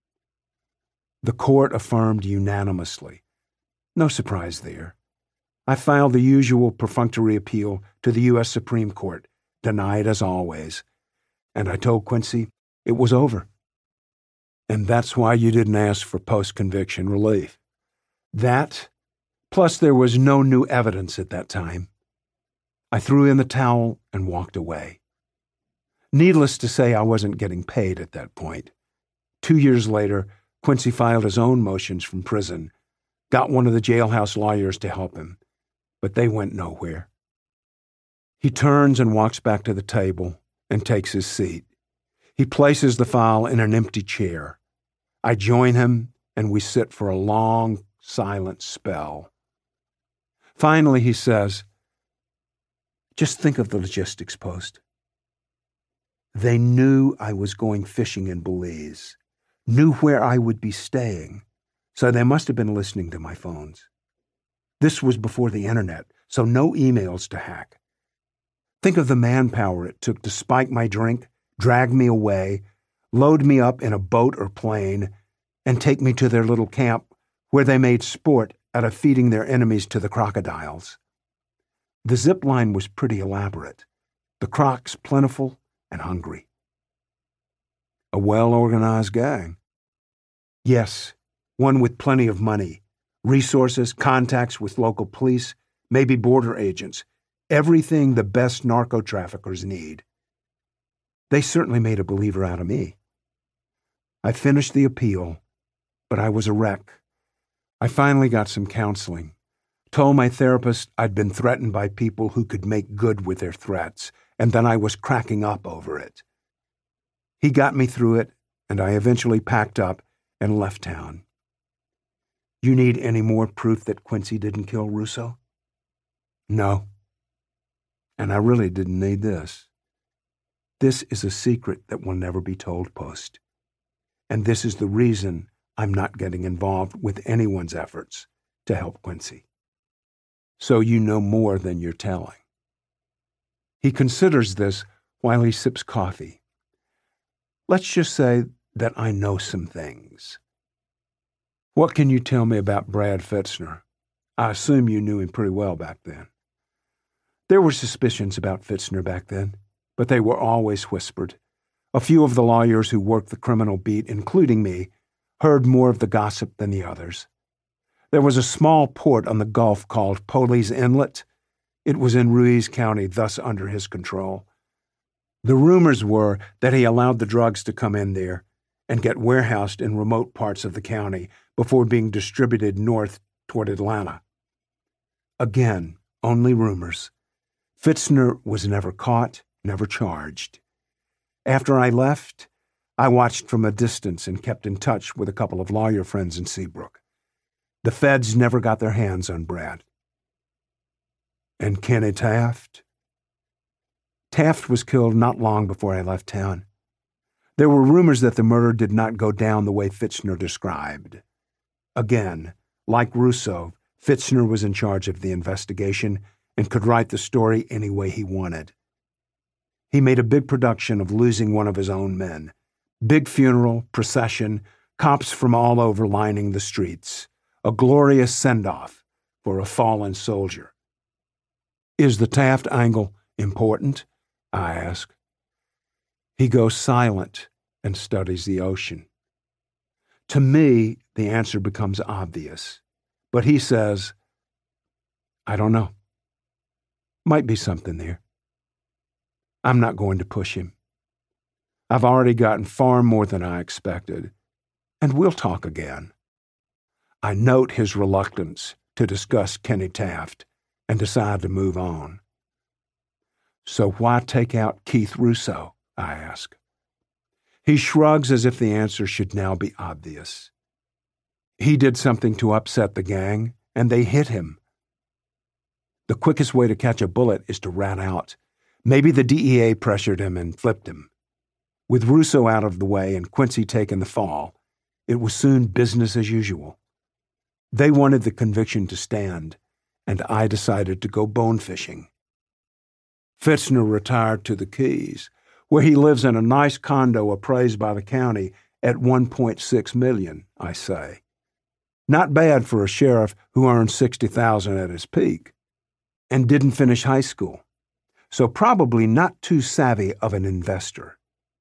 The court affirmed unanimously. No surprise there. I filed the usual perfunctory appeal to the U.S. Supreme Court, denied as always, and I told Quincy it was over. And that's why you didn't ask for post-conviction relief. That, plus there was no new evidence at that time. I threw in the towel and walked away. Needless to say, I wasn't getting paid at that point. 2 years later, Quincy filed his own motions from prison, got one of the jailhouse lawyers to help him, but they went nowhere. He turns and walks back to the table and takes his seat. He places the file in an empty chair. I join him, and we sit for a long, silent spell. Finally, he says, "Just think of the logistics post. They knew I was going fishing in Belize, knew where I would be staying, so they must have been listening to my phones. This was before the internet, so no emails to hack. Think of the manpower it took to spike my drink, drag me away, load me up in a boat or plane, and take me to their little camp where they made sport out of feeding their enemies to the crocodiles. The zip line was pretty elaborate, the crocs plentiful and hungry. A well-organized gang. Yes, one with plenty of money, resources, contacts with local police, maybe border agents, everything the best narco-traffickers need. They certainly made a believer out of me. I finished the appeal, but I was a wreck. I finally got some counseling, told my therapist I'd been threatened by people who could make good with their threats, and then I was cracking up over it. He got me through it, and I eventually packed up and left town. You need any more proof that Quincy didn't kill Russo? No. And I really didn't need this. This is a secret that will never be told, Post. And this is the reason I'm not getting involved with anyone's efforts to help Quincy. So you know more than you're telling. He considers this while he sips coffee. Let's just say that I know some things. What can you tell me about Brad Fitzner? I assume you knew him pretty well back then. There were suspicions about Fitzner back then, but they were always whispered. A few of the lawyers who worked the criminal beat, including me, heard more of the gossip than the others. There was a small port on the Gulf called Poli's Inlet. It was in Ruiz County, thus under his control. The rumors were that he allowed the drugs to come in there and get warehoused in remote parts of the county before being distributed north toward Atlanta. Again, only rumors. Fitzner was never caught, never charged. After I left, I watched from a distance and kept in touch with a couple of lawyer friends in Seabrook. The feds never got their hands on Brad. And Kenny Taft? Taft was killed not long before I left town. There were rumors that the murder did not go down the way Fitzner described. Again, like Russo, Fitzner was in charge of the investigation and could write the story any way he wanted. He made a big production of losing one of his own men. Big funeral, procession, cops from all over lining the streets. A glorious send-off for a fallen soldier. Is the Taft angle important? I ask. He goes silent and studies the ocean. To me, the answer becomes obvious, but he says, I don't know. Might be something there. I'm not going to push him. I've already gotten far more than I expected, and we'll talk again. I note his reluctance to discuss Kenny Taft and decide to move on. So why take out Keith Russo? I ask. He shrugs as if the answer should now be obvious. He did something to upset the gang, and they hit him. The quickest way to catch a bullet is to rat out. Maybe the DEA pressured him and flipped him. With Russo out of the way and Quincy taking the fall, it was soon business as usual. They wanted the conviction to stand, and I decided to go bone fishing. Fitzner retired to the Keys, where he lives in a nice condo appraised by the county at $1.6 million, I say. Not bad for a sheriff who earned $60,000 at his peak, and didn't finish high school, so probably not too savvy of an investor.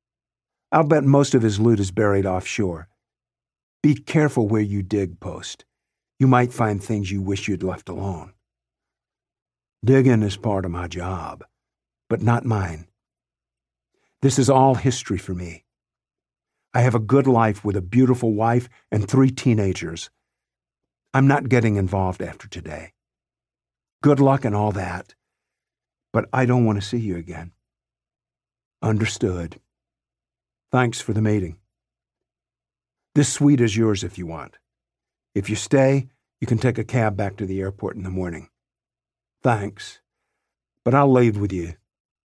I'll bet most of his loot is buried offshore. Be careful where you dig, Post. You might find things you wish you'd left alone. Digging is part of my job, but not mine. This is all history for me. I have a good life with a beautiful wife and 3 teenagers. I'm not getting involved after today. Good luck and all that, but I don't want to see you again. Understood. Thanks for the meeting. This suite is yours if you want. If you stay, you can take a cab back to the airport in the morning. Thanks, but I'll leave with you.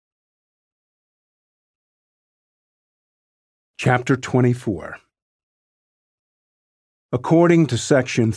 Chapter 24. According to Section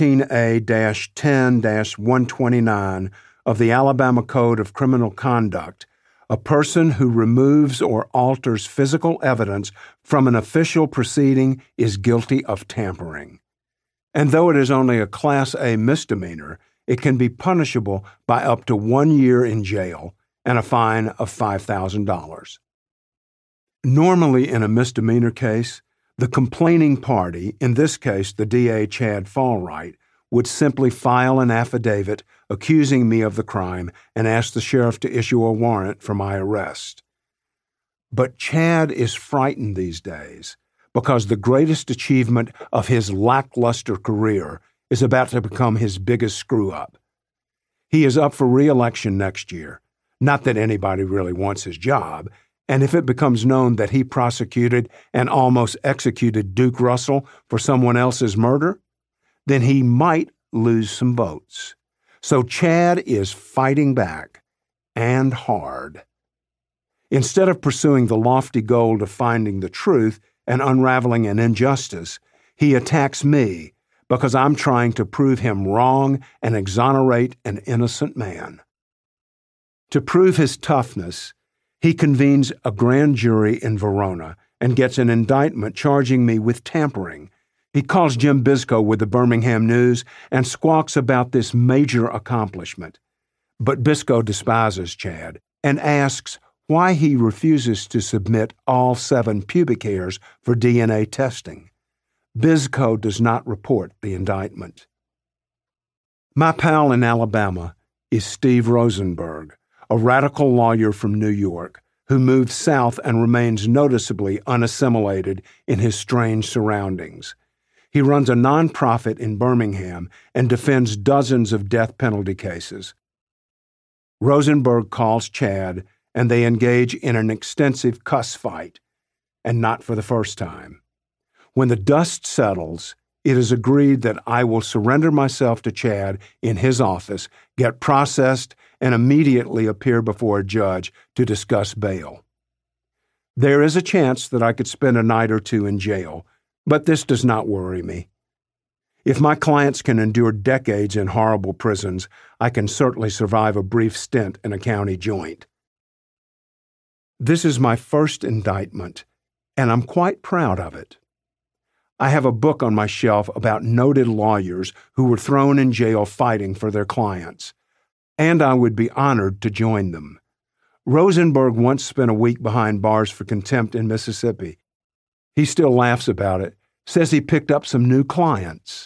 13A-10-129 of the Alabama Code of Criminal Conduct, a person who removes or alters physical evidence from an official proceeding is guilty of tampering. And though it is only a Class A misdemeanor, it can be punishable by up to 1 year in jail and a fine of $5,000. Normally, in a misdemeanor case, the complaining party, in this case the DA Chad Fallwright, would simply file an affidavit accusing me of the crime and ask the sheriff to issue a warrant for my arrest. But Chad is frightened these days because the greatest achievement of his lackluster career is about to become his biggest screw-up. He is up for re-election next year. Not that anybody really wants his job, and if it becomes known that he prosecuted and almost executed Duke Russell for someone else's murder, then he might lose some votes. So Chad is fighting back, and hard. Instead of pursuing the lofty goal of finding the truth and unraveling an injustice, he attacks me because I'm trying to prove him wrong and exonerate an innocent man. To prove his toughness, he convenes a grand jury in Verona and gets an indictment charging me with tampering. He calls Jim Biscoe with the Birmingham News and squawks about this major accomplishment. But Biscoe despises Chad and asks why he refuses to submit all 7 pubic hairs for DNA testing. Biscoe does not report the indictment. My pal in Alabama is Steve Rosenberg, a radical lawyer from New York who moved south and remains noticeably unassimilated in his strange surroundings. He runs a nonprofit in Birmingham and defends dozens of death penalty cases. Rosenberg calls Chad, and they engage in an extensive cuss fight, and not for the first time. When the dust settles, it is agreed that I will surrender myself to Chad in his office, get processed, and immediately appear before a judge to discuss bail. There is a chance that I could spend a night or 2 in jail, but this does not worry me. If my clients can endure decades in horrible prisons, I can certainly survive a brief stint in a county joint. This is my first indictment, and I'm quite proud of it. I have a book on my shelf about noted lawyers who were thrown in jail fighting for their clients, and I would be honored to join them. Rosenberg once spent a week behind bars for contempt in Mississippi. He still laughs about it, says he picked up some new clients.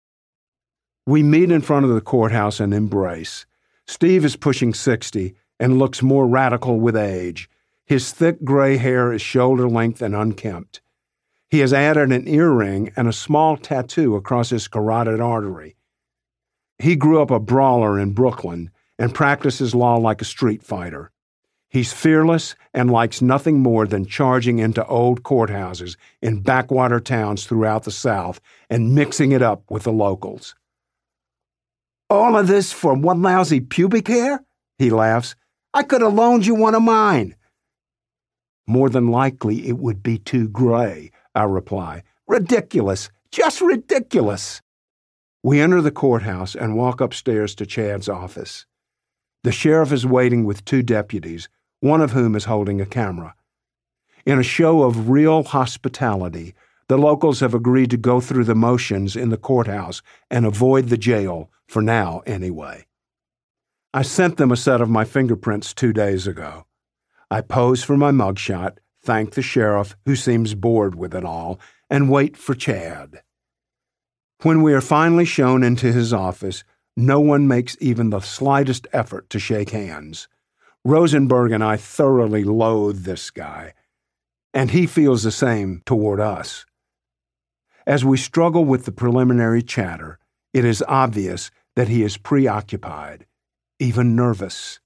We meet in front of the courthouse and embrace. Steve is pushing 60 and looks more radical with age. His thick gray hair is shoulder-length and unkempt. He has added an earring and a small tattoo across his carotid artery. He grew up a brawler in Brooklyn and practices law like a street fighter. He's fearless and likes nothing more than charging into old courthouses in backwater towns throughout the South and mixing it up with the locals. "All of this for one lousy pubic hair?" he laughs. "I could have loaned you one of mine." "More than likely it would be too gray," I reply. "Ridiculous, just ridiculous." We enter the courthouse and walk upstairs to Chad's office. The sheriff is waiting with 2 deputies, one of whom is holding a camera. In a show of real hospitality, the locals have agreed to go through the motions in the courthouse and avoid the jail, for now anyway. I sent them a set of my fingerprints 2 days ago. I pose for my mugshot, thank the sheriff, who seems bored with it all, and wait for Chad. When we are finally shown into his office, no one makes even the slightest effort to shake hands. Rosenberg and I thoroughly loathe this guy, and he feels the same toward us. As we struggle with the preliminary chatter, it is obvious that he is preoccupied, even nervous.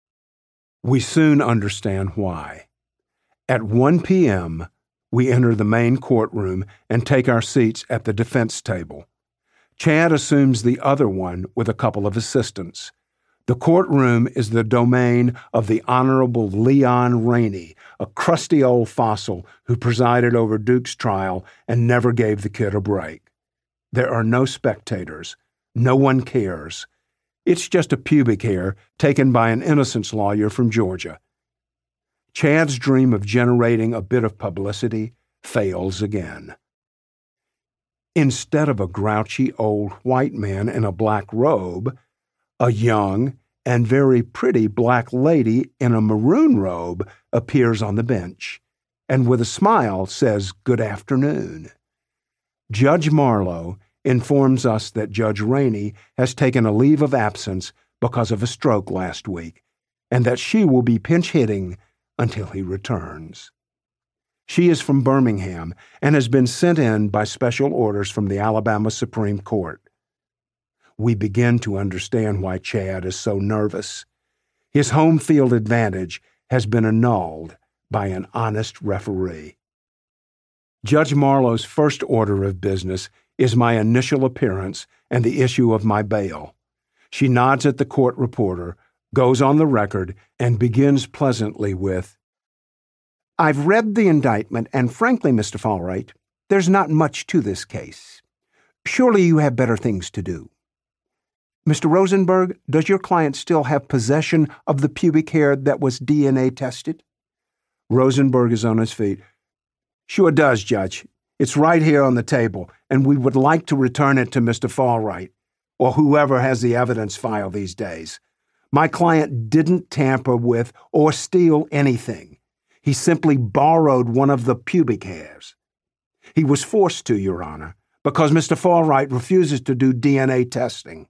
We soon understand why. At 1 p.m., we enter the main courtroom and take our seats at the defense table. Chad assumes the other one with a couple of assistants. The courtroom is the domain of the Honorable Leon Rainey, a crusty old fossil who presided over Duke's trial and never gave the kid a break. There are no spectators. No one cares. It's just a pubic hair taken by an innocence lawyer from Georgia. Chad's dream of generating a bit of publicity fails again. Instead of a grouchy old white man in a black robe, a young and very pretty black lady in a maroon robe appears on the bench and with a smile says, "Good afternoon." Judge Marlowe informs us that Judge Rainey has taken a leave of absence because of a stroke last week and that she will be pinch-hitting until he returns. She is from Birmingham and has been sent in by special orders from the Alabama Supreme Court. We begin to understand why Chad is so nervous. His home field advantage has been annulled by an honest referee. Judge Marlowe's first order of business is my initial appearance and the issue of my bail. She nods at the court reporter, goes on the record, and begins pleasantly with, "I've read the indictment, and frankly, Mr. Fallwright, there's not much to this case. Surely you have better things to do. Mr. Rosenberg, does your client still have possession of the pubic hair that was DNA tested?" Rosenberg is on his feet. "Sure does, Judge. It's right here on the table, and we would like to return it to Mr. Fallwright, or whoever has the evidence file these days. My client didn't tamper with or steal anything. He simply borrowed one of the pubic hairs. He was forced to, Your Honor, because Mr. Fallwright refuses to do DNA testing."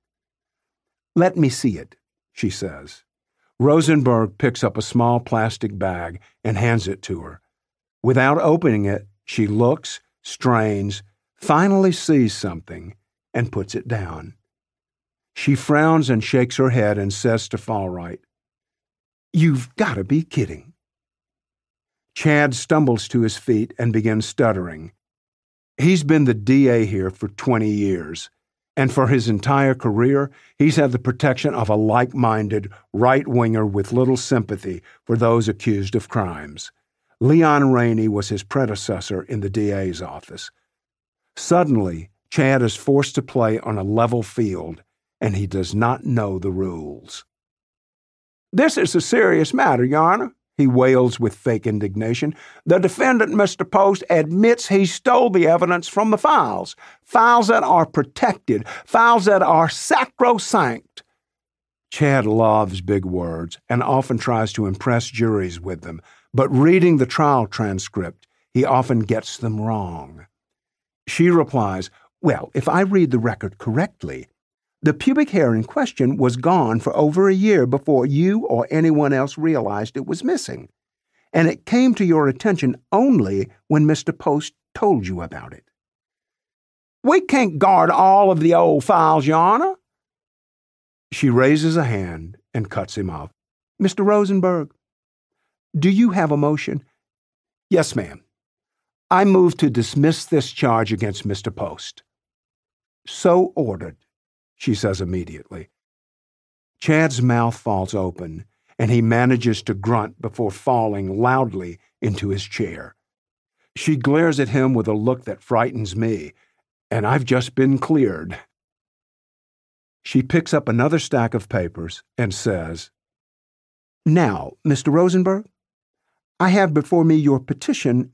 "Let me see it," she says. Rosenberg picks up a small plastic bag and hands it to her. Without opening it, she looks, strains, finally sees something, and puts it down. She frowns and shakes her head and says to Fallwright, "You've got to be kidding." Chad stumbles to his feet and begins stuttering. He's been the DA here for 20 years, and for his entire career, he's had the protection of a like-minded right-winger with little sympathy for those accused of crimes. Leon Rainey was his predecessor in the DA's office. Suddenly, Chad is forced to play on a level field, and he does not know the rules. "This is a serious matter, Your Honor," he wails with fake indignation. "The defendant, Mr. Post, admits he stole the evidence from the files that are protected, files that are sacrosanct." Chad loves big words and often tries to impress juries with them, but reading the trial transcript, he often gets them wrong. She replies, "Well, if I read the record correctly, the pubic hair in question was gone for over a year before you or anyone else realized it was missing, and it came to your attention only when Mr. Post told you about it." "We can't guard all of the old files, Your Honor." She raises a hand and cuts him off. "Mr. Rosenberg, do you have a motion?" "Yes, ma'am. I move to dismiss this charge against Mr. Post." "So ordered," she says immediately. Chad's mouth falls open, and he manages to grunt before falling loudly into his chair. She glares at him with a look that frightens me, and I've just been cleared. She picks up another stack of papers and says, "Now, Mr. Rosenberg, I have before me your petition